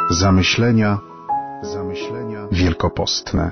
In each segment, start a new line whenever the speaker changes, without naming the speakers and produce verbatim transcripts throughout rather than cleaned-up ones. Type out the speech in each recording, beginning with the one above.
Zamyślenia, zamyślenia wielkopostne.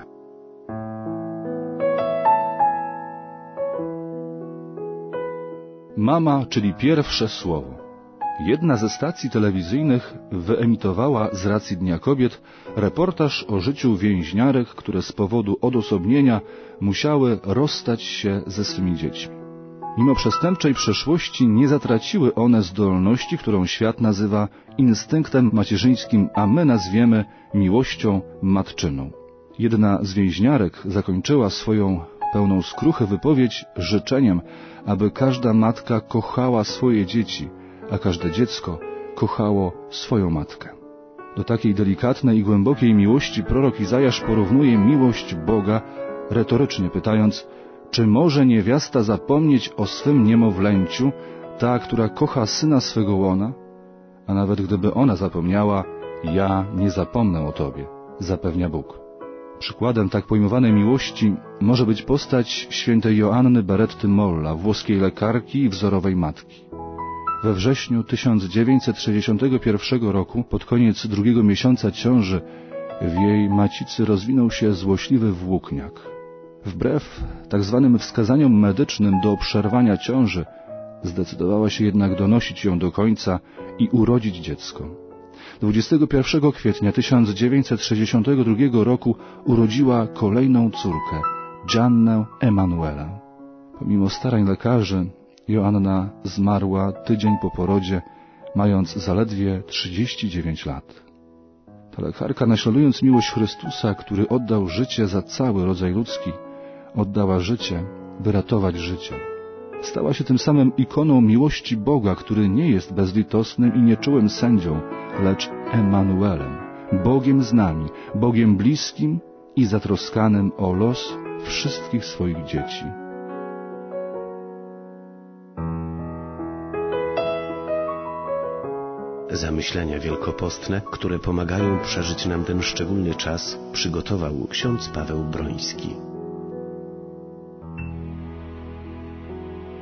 Mama, czyli pierwsze słowo. Jedna ze stacji telewizyjnych wyemitowała z racji Dnia Kobiet reportaż o życiu więźniarek, które z powodu odosobnienia musiały rozstać się ze swymi dziećmi. Mimo przestępczej przeszłości nie zatraciły one zdolności, którą świat nazywa instynktem macierzyńskim, a my nazwiemy miłością matczyną. Jedna z więźniarek zakończyła swoją pełną skruchy wypowiedź życzeniem, aby każda matka kochała swoje dzieci, a każde dziecko kochało swoją matkę. Do takiej delikatnej i głębokiej miłości prorok Izajasz porównuje miłość Boga, retorycznie pytając, czy może niewiasta zapomnieć o swym niemowlęciu, ta, która kocha syna swego łona? A nawet gdyby ona zapomniała, ja nie zapomnę o Tobie, zapewnia Bóg. Przykładem tak pojmowanej miłości może być postać świętej Joanny Baretty Molla, włoskiej lekarki i wzorowej matki. We wrześniu tysiąc dziewięćset sześćdziesiątego pierwszego roku, pod koniec drugiego miesiąca ciąży, w jej macicy rozwinął się złośliwy włókniak. Wbrew tak zwanym wskazaniom medycznym do przerwania ciąży, zdecydowała się jednak donosić ją do końca i urodzić dziecko. dwudziestego pierwszego kwietnia tysiąc dziewięćset sześćdziesiątego drugiego roku urodziła kolejną córkę, Giannę Emanuelę. Pomimo starań lekarzy, Joanna zmarła tydzień po porodzie, mając zaledwie trzydzieści dziewięć lat. Ta lekarka, naśladując miłość Chrystusa, który oddał życie za cały rodzaj ludzki, oddała życie, by ratować życie. Stała się tym samym ikoną miłości Boga, który nie jest bezlitosnym i nieczułym sędzią, lecz Emanuelem, Bogiem z nami, Bogiem bliskim i zatroskanym o los wszystkich swoich dzieci.
Zamyślenia wielkopostne, które pomagają przeżyć nam ten szczególny czas, przygotował ksiądz Paweł Broński.